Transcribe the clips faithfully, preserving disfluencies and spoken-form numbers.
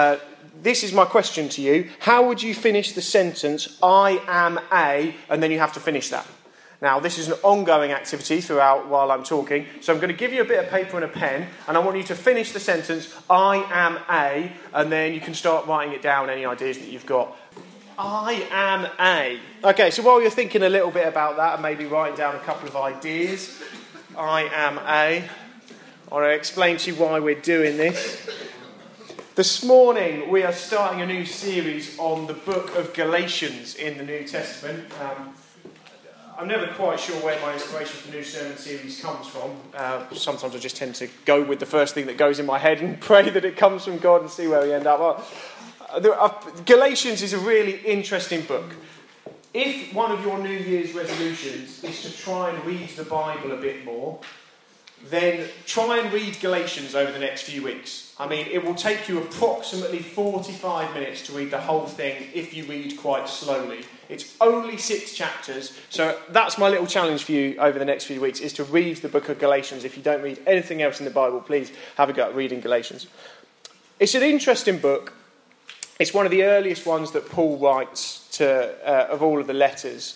Uh, this is my question to you. How would you finish the sentence, I am a, and then you have to finish that? Now, this is an ongoing activity throughout while I'm talking. So I'm going to give you a bit of paper and a pen, and I want you to finish the sentence, I am a, and then you can start writing it down, any ideas that you've got. I am a. Okay, so while you're thinking a little bit about that and maybe writing down a couple of ideas, I am a, I want to explain to you why we're doing this. This morning we are starting a new series on the book of Galatians in the New Testament. Um, I'm never quite sure where my inspiration for new sermon series comes from. Uh, sometimes I just tend to go with the first thing that goes in my head and pray that it comes from God and see where we end up. Well, uh, there are, Galatians is a really interesting book. If one of your New Year's resolutions is to try and read the Bible a bit more, then try and read Galatians over the next few weeks. I mean, it will take you approximately forty-five minutes to read the whole thing if you read quite slowly. It's only six chapters, so that's my little challenge for you over the next few weeks, is to read the book of Galatians. If you don't read anything else in the Bible, please have a go at reading Galatians. It's an interesting book. It's one of the earliest ones that Paul writes to uh, of all of the letters.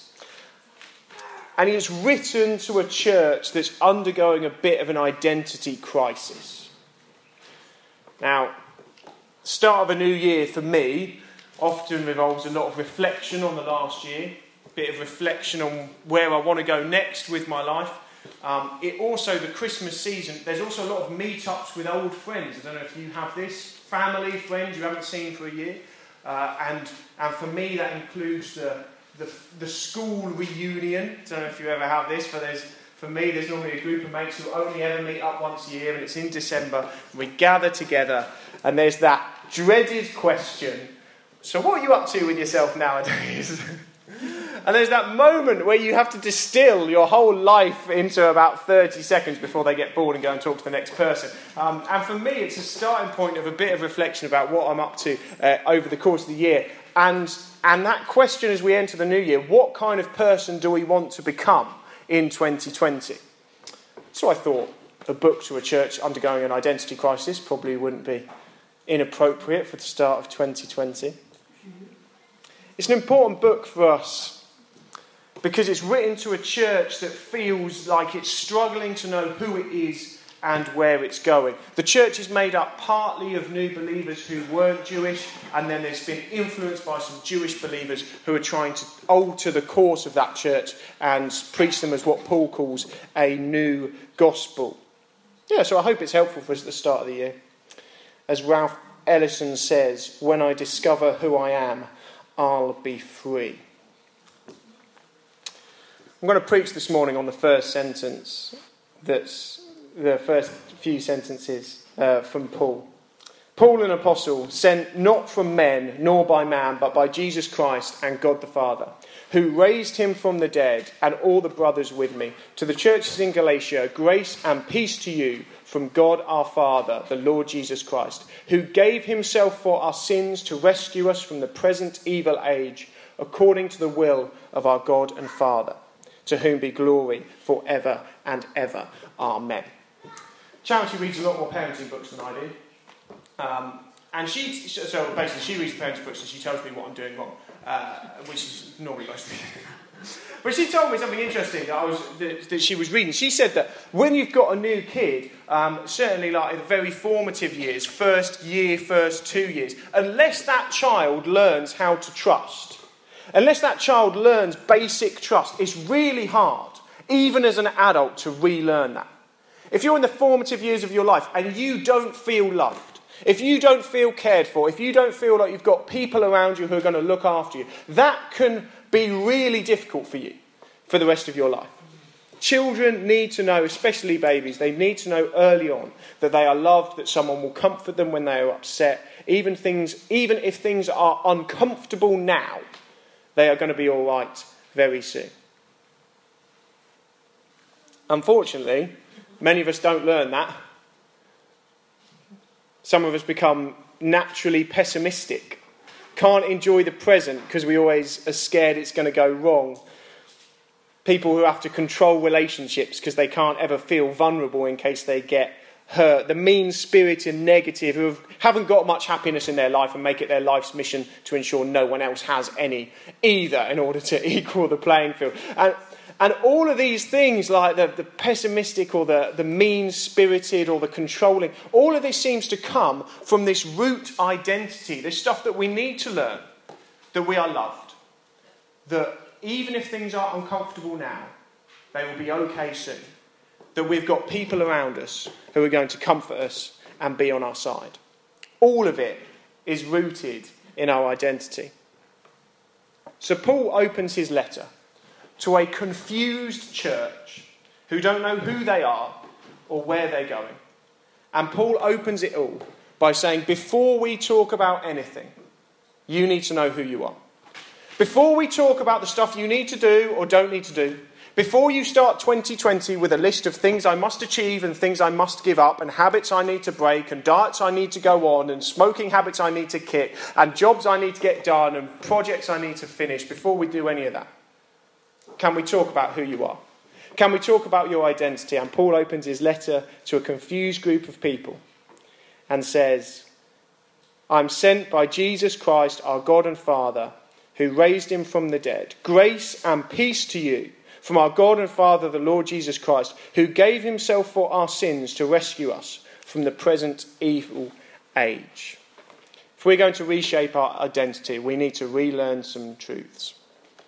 And it's written to a church that's undergoing a bit of an identity crisis. Now, start of a new year for me often involves a lot of reflection on the last year, a bit of reflection on where I want to go next with my life. Um, it also, the Christmas season, there's also a lot of meetups with old friends. I don't know if you have this, family, friends you haven't seen for a year. Uh, and, and for me, that includes the... The, the school reunion. I don't know if you ever have this, but there's, for me, there's normally a group of mates who only ever meet up once a year, and it's in December. We gather together, and there's that dreaded question, so what are you up to with yourself nowadays? And there's that moment where you have to distill your whole life into about thirty seconds before they get bored and go and talk to the next person. Um, and for me, it's a starting point of a bit of reflection about what I'm up to uh, over the course of the year. And and that question as we enter the new year, what kind of person do we want to become in twenty twenty? So I thought a book to a church undergoing an identity crisis probably wouldn't be inappropriate for the start of twenty twenty. It's an important book for us because it's written to a church that feels like it's struggling to know who it is and where it's going. The church is made up partly of new believers who weren't Jewish, and then there's been influenced by some Jewish believers who are trying to alter the course of that church and preach them as what Paul calls a new gospel. Yeah, so I hope it's helpful for us at the start of the year. As Ralph Ellison says, when I discover who I am, I'll be free. I'm going to preach this morning on the first sentence that's the first few sentences uh, from Paul. Paul, an apostle, sent not from men, nor by man, but by Jesus Christ and God the Father, who raised him from the dead, and all the brothers with me. To the churches in Galatia, grace and peace to you from God our Father, the Lord Jesus Christ, who gave himself for our sins to rescue us from the present evil age, according to the will of our God and Father, to whom be glory forever and ever. Amen. Charity reads a lot more parenting books than I do. Um, and she, so basically she reads parenting books and she tells me what I'm doing wrong, uh, which is normally most people. But she told me something interesting that, I was, that, that she was reading. She said that when you've got a new kid, um, certainly like in the very formative years, first year, first two years, unless that child learns how to trust, unless that child learns basic trust, it's really hard, even as an adult, to relearn that. If you're in the formative years of your life and you don't feel loved, if you don't feel cared for, if you don't feel like you've got people around you who are going to look after you, that can be really difficult for you for the rest of your life. Children need to know, especially babies, they need to know early on that they are loved, that someone will comfort them when they are upset. Even things, even if things are uncomfortable now, they are going to be all right very soon. Unfortunately, many of us don't learn that. Some of us become naturally pessimistic. Can't enjoy the present because we always are scared it's going to go wrong. People who have to control relationships because they can't ever feel vulnerable in case they get hurt, the mean-spirited, negative, who have, haven't got much happiness in their life and make it their life's mission to ensure no one else has any either in order to equal the playing field. And, and all of these things, like the, the pessimistic or the, the mean-spirited or the controlling, all of this seems to come from this root identity, this stuff that we need to learn, that we are loved, that even if things are uncomfortable now, they will be okay soon. That we've got people around us who are going to comfort us and be on our side. All of it is rooted in our identity. So Paul opens his letter to a confused church who don't know who they are or where they're going. And Paul opens it all by saying, before we talk about anything, you need to know who you are. Before we talk about the stuff you need to do or don't need to do, before you start twenty twenty with a list of things I must achieve and things I must give up and habits I need to break and diets I need to go on and smoking habits I need to kick and jobs I need to get done and projects I need to finish, before we do any of that, can we talk about who you are? Can we talk about your identity? And Paul opens his letter to a confused group of people and says, I'm sent by Jesus Christ, our God and Father, who raised him from the dead. Grace and peace to you from our God and Father, the Lord Jesus Christ, who gave himself for our sins to rescue us from the present evil age. If we're going to reshape our identity, we need to relearn some truths.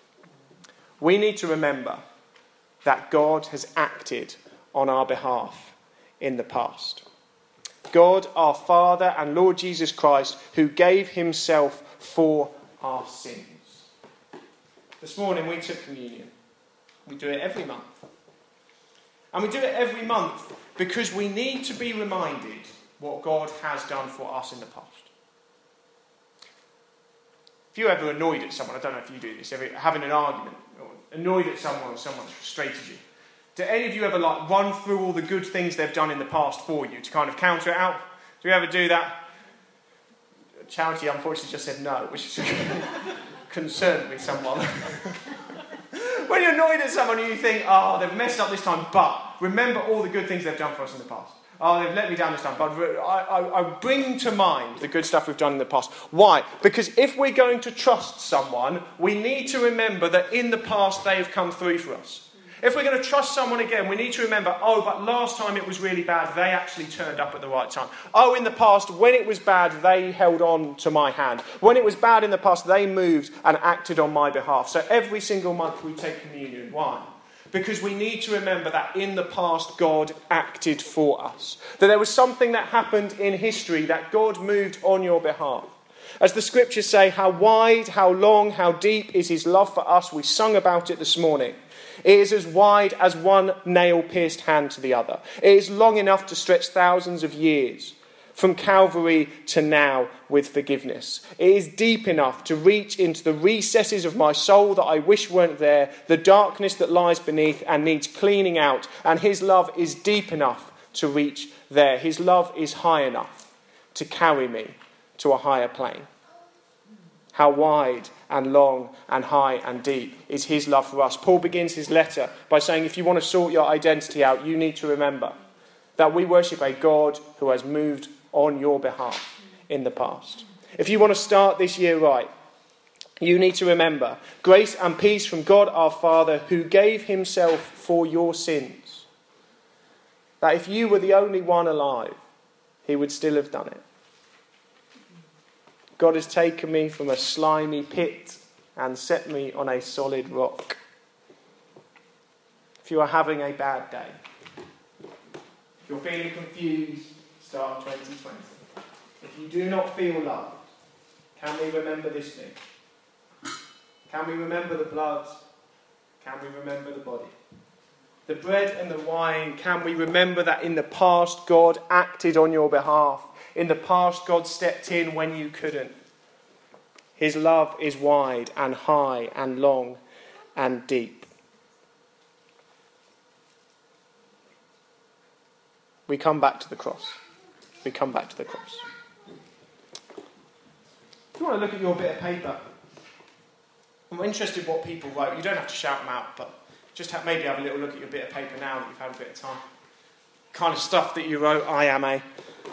We need to remember that God has acted on our behalf in the past. God, our Father and Lord Jesus Christ, who gave himself for our sins. This morning we took communion. We do it every month. And we do it every month because we need to be reminded what God has done for us in the past. If you're ever annoyed at someone, I don't know if you do this, ever having an argument, or annoyed at someone or someone's frustrated you, do any of you ever like run through all the good things they've done in the past for you to kind of counter it out? Do you ever do that? Charity unfortunately just said no, which is concerned with someone. When you're annoyed at someone and you think, oh, they've messed up this time, but remember all the good things they've done for us in the past. Oh, they've let me down this time, but I, I, I bring to mind the good stuff we've done in the past. Why? Because if we're going to trust someone, we need to remember that in the past they have come through for us. If we're going to trust someone again, we need to remember, oh, but last time it was really bad, they actually turned up at the right time. Oh, in the past, when it was bad, they held on to my hand. When it was bad in the past, they moved and acted on my behalf. So every single month we take communion. Why? Because we need to remember that in the past, God acted for us. That there was something that happened in history that God moved on your behalf. As the scriptures say, how wide, how long, how deep is his love for us. We sung about it this morning. It is as wide as one nail-pierced hand to the other. It is long enough to stretch thousands of years from Calvary to now with forgiveness. It is deep enough to reach into the recesses of my soul that I wish weren't there, the darkness that lies beneath and needs cleaning out. And his love is deep enough to reach there. His love is high enough to carry me to a higher plane. How wide and long and high and deep is his love for us. Paul begins his letter by saying, if you want to sort your identity out, you need to remember that we worship a God who has moved on your behalf in the past. If you want to start this year right, you need to remember grace and peace from God our Father, who gave himself for your sins. That if you were the only one alive, he would still have done it. God has taken me from a slimy pit and set me on a solid rock. If you are having a bad day, if you're feeling confused, start twenty twenty. If you do not feel loved, can we remember this thing? Can we remember the blood? Can we remember the body? The bread and the wine, can we remember that in the past God acted on your behalf? In the past, God stepped in when you couldn't. His love is wide and high and long and deep. We come back to the cross. We come back to the cross. If you want to look at your bit of paper, I'm interested in what people wrote. You don't have to shout them out, but just have, maybe have a little look at your bit of paper now that you've had a bit of time. A kind of stuff that you wrote, I am a.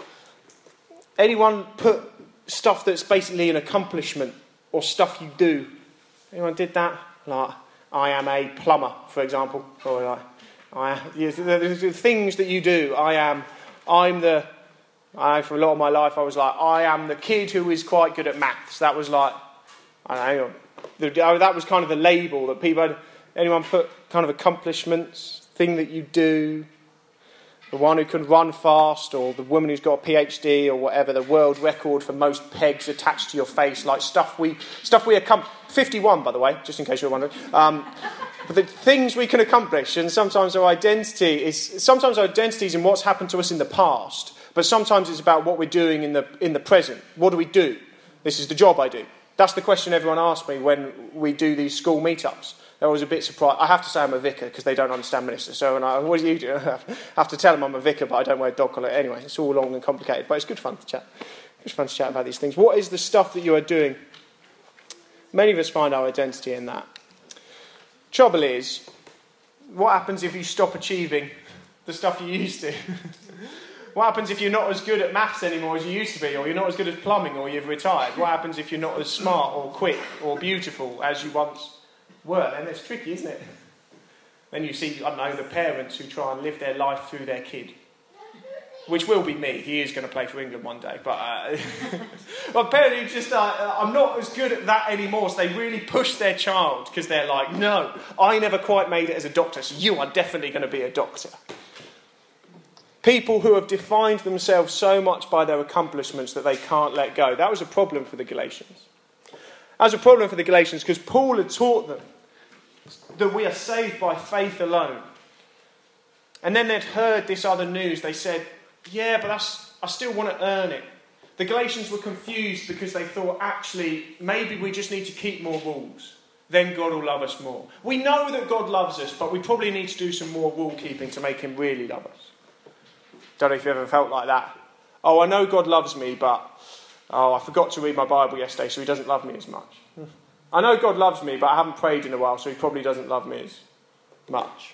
Anyone put stuff that's basically an accomplishment or stuff you do? Anyone did that? Like, I am a plumber, for example. Or like, I, yeah, the, the things that you do. I am, I'm the, I, for a lot of my life I was like, I am the kid who is quite good at maths. That was like, I don't know, the, that was kind of the label that people had. Anyone put kind of accomplishments, thing that you do? The one who can run fast, or the woman who's got a PhD, or whatever, the world record for most pegs attached to your face, like stuff we stuff we accomplish. fifty-one, by the way, just in case you're wondering. Um, but the things we can accomplish, and sometimes our identity is sometimes our identity is in what's happened to us in the past, but sometimes it's about what we're doing in the in the present. What do we do? This is the job I do. That's the question everyone asks me when we do these school meetups. I was a bit surprised. I have to say I'm a vicar because they don't understand ministers. So when I, what do you do? I have to tell them I'm a vicar, but I don't wear a dog collar. Anyway, it's all long and complicated, but it's good fun to chat. It's fun to chat about these things. What is the stuff that you are doing? Many of us find our identity in that. Trouble is, what happens if you stop achieving the stuff you used to? What happens if you're not as good at maths anymore as you used to be, or you're not as good at plumbing, or you've retired? What happens if you're not as smart or quick or beautiful as you once were? Then it's tricky, isn't it? Then you see, I don't know, the parents who try and live their life through their kid. Which will be me. He is going to play for England one day. But uh, well, apparently just, uh, I'm not as good at that anymore. So they really push their child because they're like, no, I never quite made it as a doctor, so you are definitely going to be a doctor. People who have defined themselves so much by their accomplishments that they can't let go. That was a problem for the Galatians. That was a problem for the Galatians because Paul had taught them that we are saved by faith alone. And then they'd heard this other news. They said, yeah, but that's, I still want to earn it. The Galatians were confused because they thought, actually, maybe we just need to keep more rules. Then God will love us more. We know that God loves us, but we probably need to do some more rule keeping to make him really love us. Don't know if you ever felt like that. Oh, I know God loves me, but oh, I forgot to read my Bible yesterday, so he doesn't love me as much. I know God loves me, but I haven't prayed in a while, so he probably doesn't love me as much.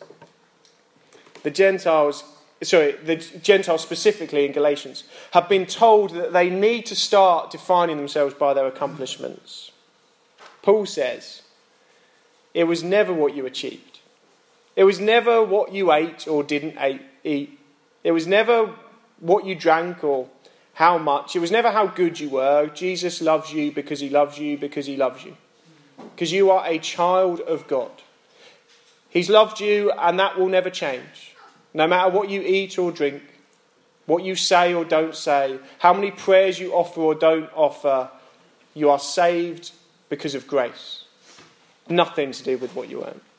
The Gentiles, sorry, the Gentiles specifically in Galatians, have been told that they need to start defining themselves by their accomplishments. Paul says, it was never what you achieved. It was never what you ate or didn't eat. It was never what you drank or how much. It was never how good you were. Jesus loves you because he loves you because he loves you. Because you are a child of God. He's loved you and that will never change. No matter what you eat or drink, what you say or don't say, how many prayers you offer or don't offer, you are saved because of grace. Nothing to do with what you earn.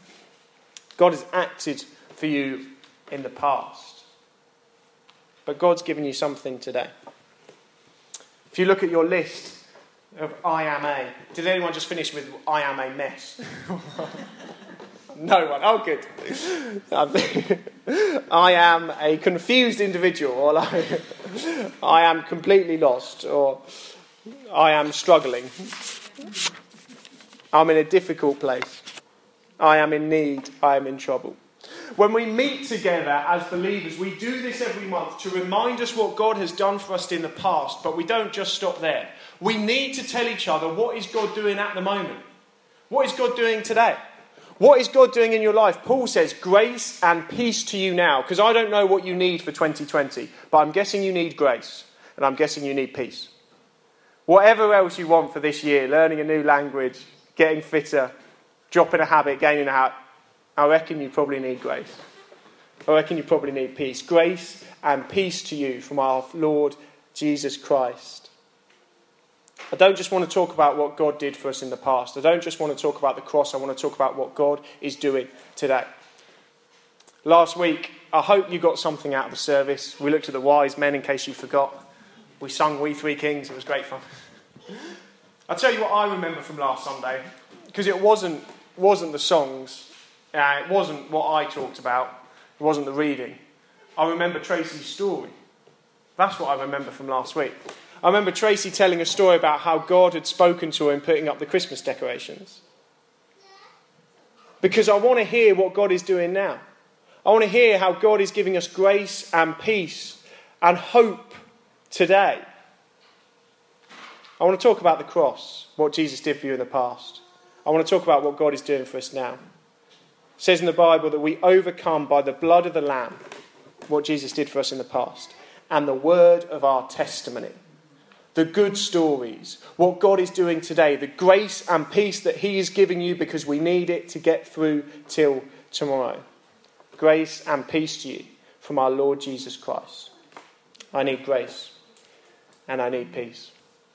God has acted for you in the past. But God's given you something today. If you look at your list of I am a, did anyone just finish with I am a mess? No one. Oh, good. I am a confused individual, or like, I am completely lost, or I am struggling. I'm in a difficult place. I am in need. I am in trouble. When we meet together as believers, we do this every month to remind us what God has done for us in the past, but we don't just stop there. We need to tell each other, what is God doing at the moment? What is God doing today? What is God doing in your life? Paul says, grace and peace to you now, because I don't know what you need for twenty twenty, but I'm guessing you need grace, and I'm guessing you need peace. Whatever else you want for this year, learning a new language, getting fitter, dropping a habit, gaining a habit, I reckon you probably need grace. I reckon you probably need peace. Grace and peace to you from our Lord Jesus Christ. I don't just want to talk about what God did for us in the past. I don't just want to talk about the cross. I want to talk about what God is doing today. Last week, I hope you got something out of the service. We looked at the wise men in case you forgot. We sung We Three Kings. It was great fun. I'll tell you what I remember from last Sunday, because it wasn't, wasn't the songs. Uh, it wasn't what I talked about. It wasn't the reading. I remember Tracy's story. That's what I remember from last week. I remember Tracy telling a story about how God had spoken to her in putting up the Christmas decorations. Because I want to hear what God is doing now. I want to hear how God is giving us grace and peace and hope today. I want to talk about the cross, what Jesus did for you in the past. I want to talk about what God is doing for us now. It says in the Bible that we overcome by the blood of the Lamb, what Jesus did for us in the past, and the word of our testimony. The good stories, what God is doing today, the grace and peace that he is giving you because we need it to get through till tomorrow. Grace and peace to you from our Lord Jesus Christ. I need grace and I need peace.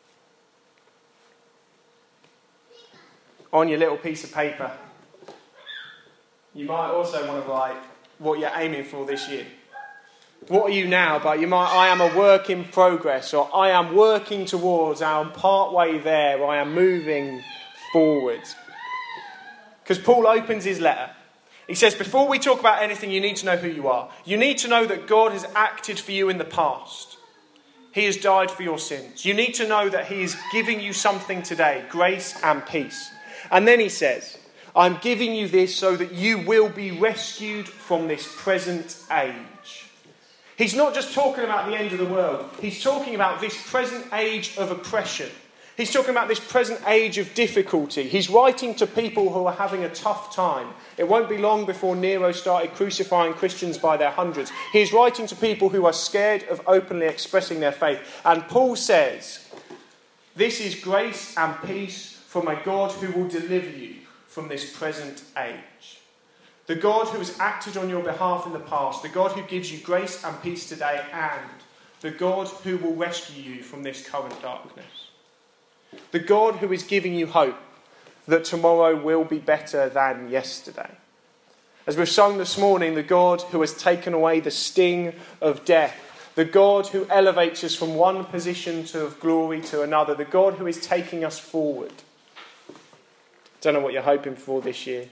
On your little piece of paper, you might also want to write what you're aiming for this year. What are you now? But you might, I am a work in progress, or I am working towards, I am part way there, I am moving forward. Because Paul opens his letter. He says, before we talk about anything, you need to know who you are. You need to know that God has acted for you in the past. He has died for your sins. You need to know that he is giving you something today, grace and peace. And then he says, I'm giving you this so that you will be rescued from this present age. He's not just talking about the end of the world. He's talking about this present age of oppression. He's talking about this present age of difficulty. He's writing to people who are having a tough time. It won't be long before Nero started crucifying Christians by their hundreds. He's writing to people who are scared of openly expressing their faith. And Paul says, this is grace and peace from a God who will deliver you from this present age. The God who has acted on your behalf in the past. The God who gives you grace and peace today. And the God who will rescue you from this current darkness. The God who is giving you hope that tomorrow will be better than yesterday. As we've sung this morning, the God who has taken away the sting of death. The God who elevates us from one position to of glory to another. The God who is taking us forward. Don't know what you're hoping for this year.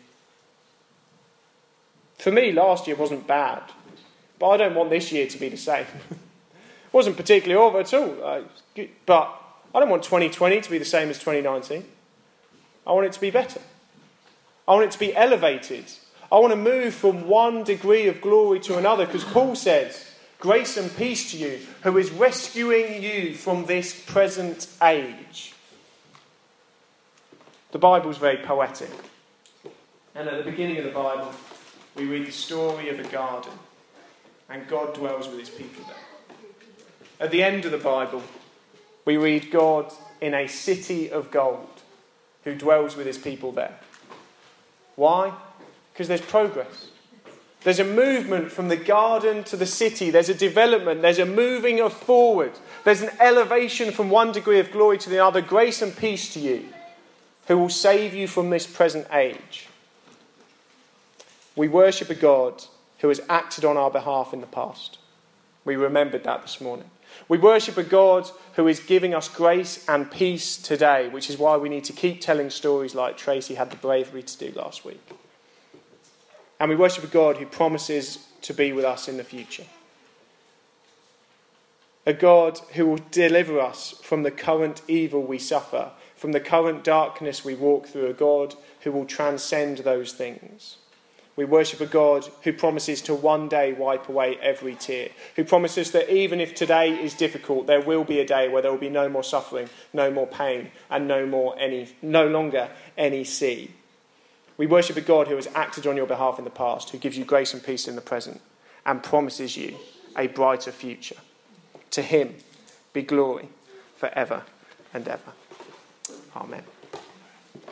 For me, last year wasn't bad. But I don't want this year to be the same. It wasn't particularly over at all. Uh, but I don't want twenty twenty to be the same as twenty nineteen. I want it to be better. I want it to be elevated. I want to move from one degree of glory to another. Because Paul says, grace and peace to you, who is rescuing you from this present age. The Bible's very poetic. And at the beginning of the Bible, we read the story of a garden. And God dwells with his people there. At the end of the Bible, we read God in a city of gold who dwells with his people there. Why? Because there's progress. There's a movement from the garden to the city. There's a development. There's a moving of forward. There's an elevation from one degree of glory to the other. Grace and peace to you, who will save you from this present age. We worship a God who has acted on our behalf in the past. We remembered that this morning. We worship a God who is giving us grace and peace today, which is why we need to keep telling stories like Tracy had the bravery to do last week. And we worship a God who promises to be with us in the future. A God who will deliver us from the current evil we suffer, from the current darkness we walk through, a God who will transcend those things. We worship a God who promises to one day wipe away every tear, who promises that even if today is difficult, there will be a day where there will be no more suffering, no more pain, and no more any, no longer any sea. We worship a God who has acted on your behalf in the past, who gives you grace and peace in the present, and promises you a brighter future. To him be glory forever and ever. Amen.